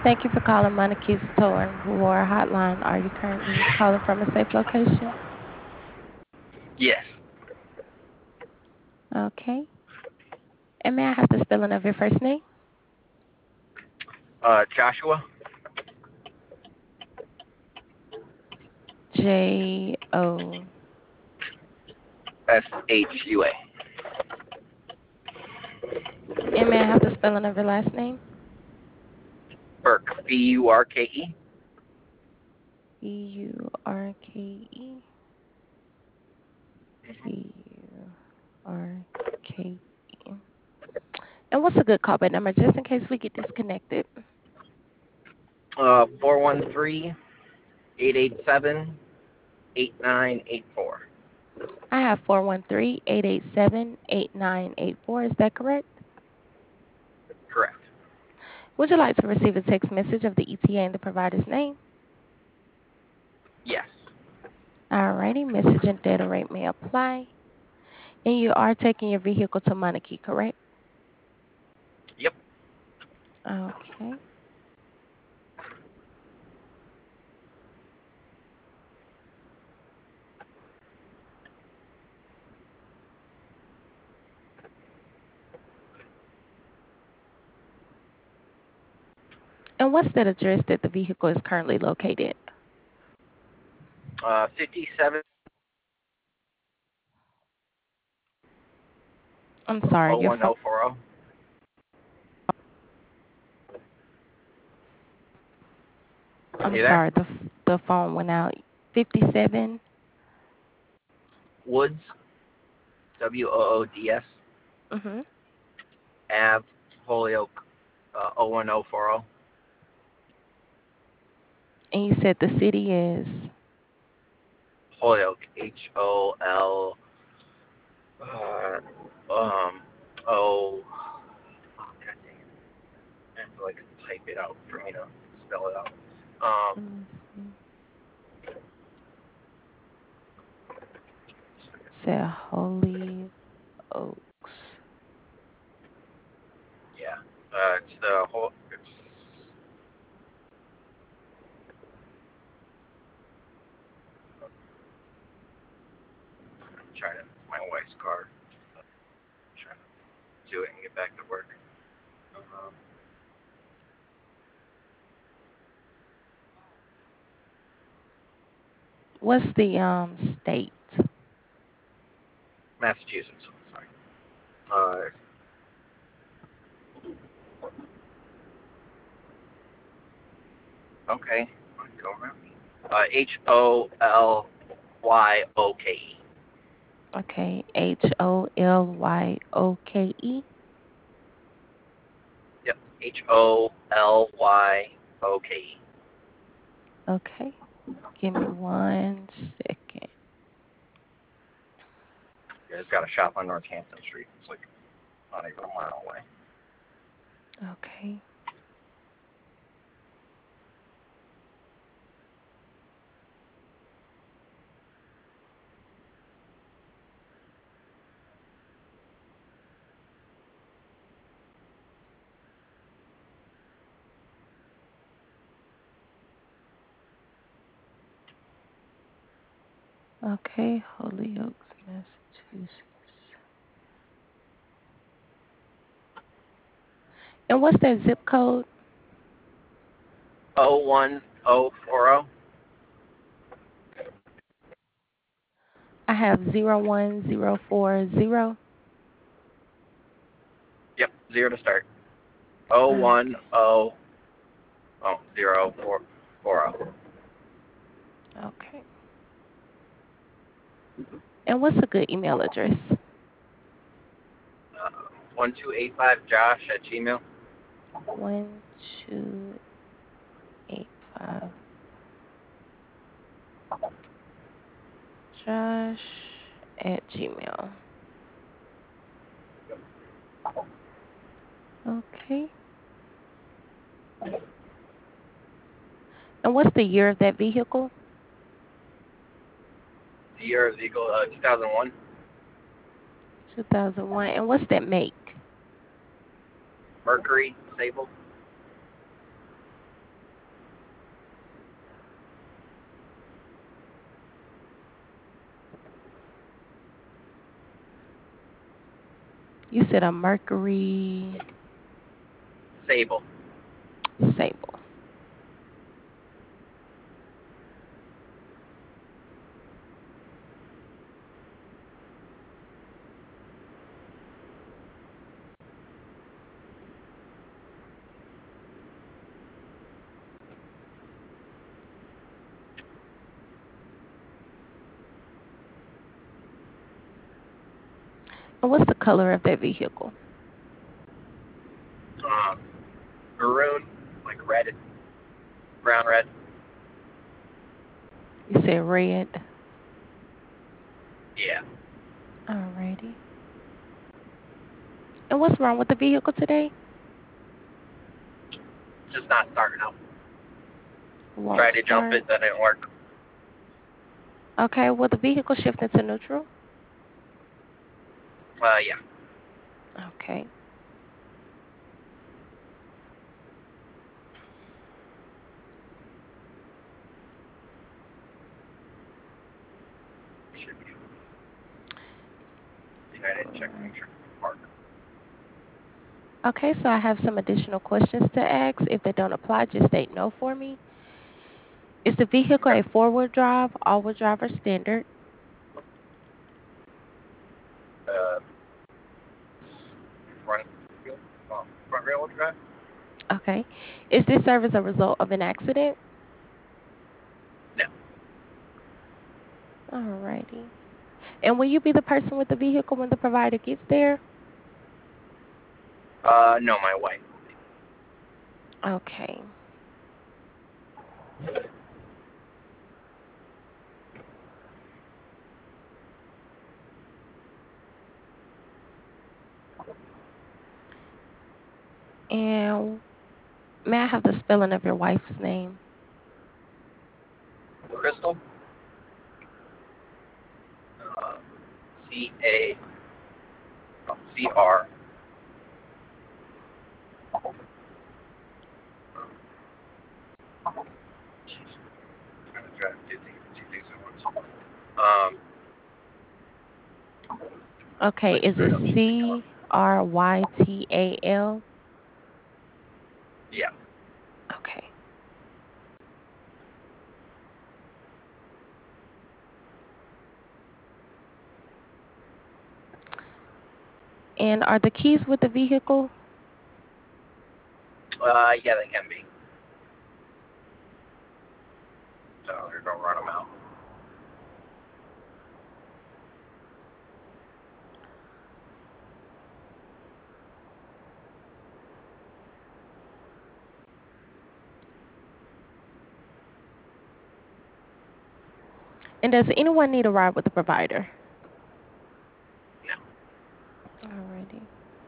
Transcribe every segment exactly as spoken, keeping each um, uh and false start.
Thank you for calling Monarchy's Tow and War Hotline. Are you currently calling from a safe location? Yes. Okay. And may I have the spelling of your first name? Uh, Joshua. J O. S H U A. And may I have the spelling of your last name? Burke. B U R K E. B U R K E. B U R K E. And what's a good callback number just in case we get disconnected? Uh, four one three eight eight seven eight nine eight four. I have four one three, eight eight seven, eight nine eight four. Is that correct? Correct. Would you like to receive a text message of the E T A and the provider's name? Yes. Alrighty, message and data rate may apply. And you are taking your vehicle to Monarchy, correct? Yep. Okay. And what's that address that the vehicle is currently located? Uh, fifty-seven I'm sorry, oh your one phone. oh four oh. I'm You there? sorry, the f- the phone went out. fifty-seven. Woods. W O O D S. Mm-hmm. Ave. Holyoke. Uh, oh one oh four oh. And you said the city is. Holyoke. H O L. Uh, um. Oh. Oh, God dang it. I have to like type it out for me to spell it out. Um. Let me see. Said Holy Oaks. Yeah. Uh, it's the whole. It's I'm trying to. It's my wife's car. I'm trying to do it and get back to work. Um, What's the um state? Massachusetts. Sorry. Uh, okay. Go around me. Uh, H O L Y O K E. Okay, H O L Y O K E. Yep. H O L Y O K E. Okay, give me one second. Yeah, it's got a shop on Northampton Street. It's like not even a mile away. Okay. Okay, Hollyoaks, Massachusetts. And what's that zip code? Oh one oh four oh. I have zero one zero four zero. Yep. Zero to start. Oh one Okay. oh oh zero four four oh. Okay. And what's a good email address? Uh, one two eight five Josh at Gmail. One two eight five. Josh at Gmail. Okay. And what's the year of that vehicle? The year of vehicle uh, two thousand one. two thousand one. And what's that make? Mercury Sable. You said a Mercury Sable. Sable. And what's the color of that vehicle? Um, Maroon, like red, brown red. You said red. Yeah. Alrighty. And what's wrong with the vehicle today? Just not starting out. Won't Tried to jump start. it, that didn't work. Okay, will the vehicle shift into neutral? Uh, yeah. Okay. Should be. I didn't check to make Alright. sure it can park. Okay, so I have some additional questions to ask. If they don't apply, just state no for me. Is the vehicle Okay. a four-wheel drive, all-wheel drive, or standard? Uh, front wheel, um, front rail drive. Okay. Is this service a result of an accident? No. Alrighty. And will you be the person with the vehicle when the provider gets there? Uh, no, my wife. Okay. And may I have the spelling of your wife's name? Crystal. Uh, C A C R. Jeez, trying to try to do things, two things at once. Um, Okay, like is it screwed up. Should be gone. C R Y T A L? Yeah. Okay. And are the keys with the vehicle? Uh, yeah, they can be. So they're gonna run them out. And does anyone need a ride with the provider? No. Alrighty.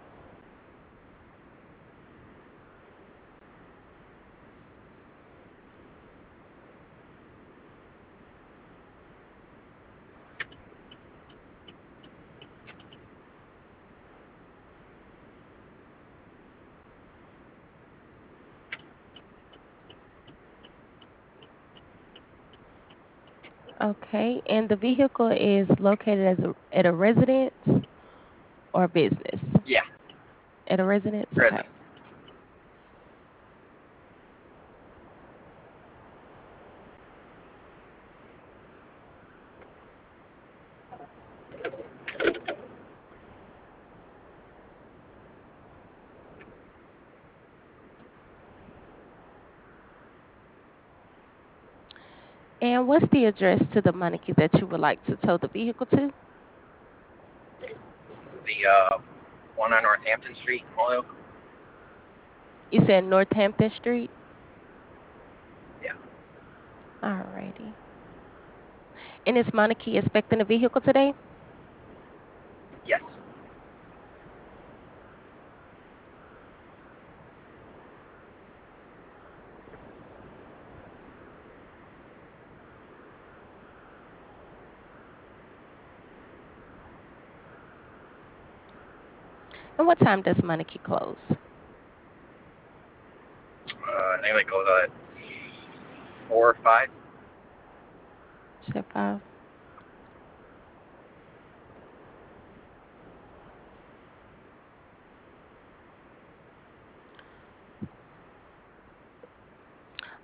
Okay. And the vehicle is located as a at a residence or business? Yeah. At a residence? Okay. Residence. And what's the address to the Monarchy that you would like to tow the vehicle to? The uh, one on Northampton Street in Holyoke. You said Northampton Street? Yeah. Alrighty. And is Monarchy expecting a vehicle today? Yes. And what time does Monarchy close? Uh, I think it goes at four or five. Is it five?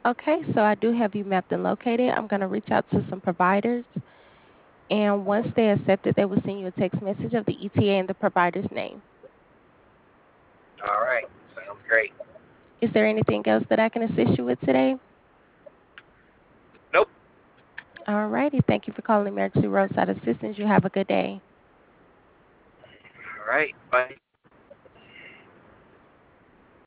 Okay, so I do have you mapped and located. I'm going to reach out to some providers, and once they accept it, they will send you a text message of the E T A and the provider's name. All right, sounds great. Is there anything else that I can assist you with today? Nope. All righty. Thank you for calling Emergency Roadside Assistance. You have a good day. All right, bye.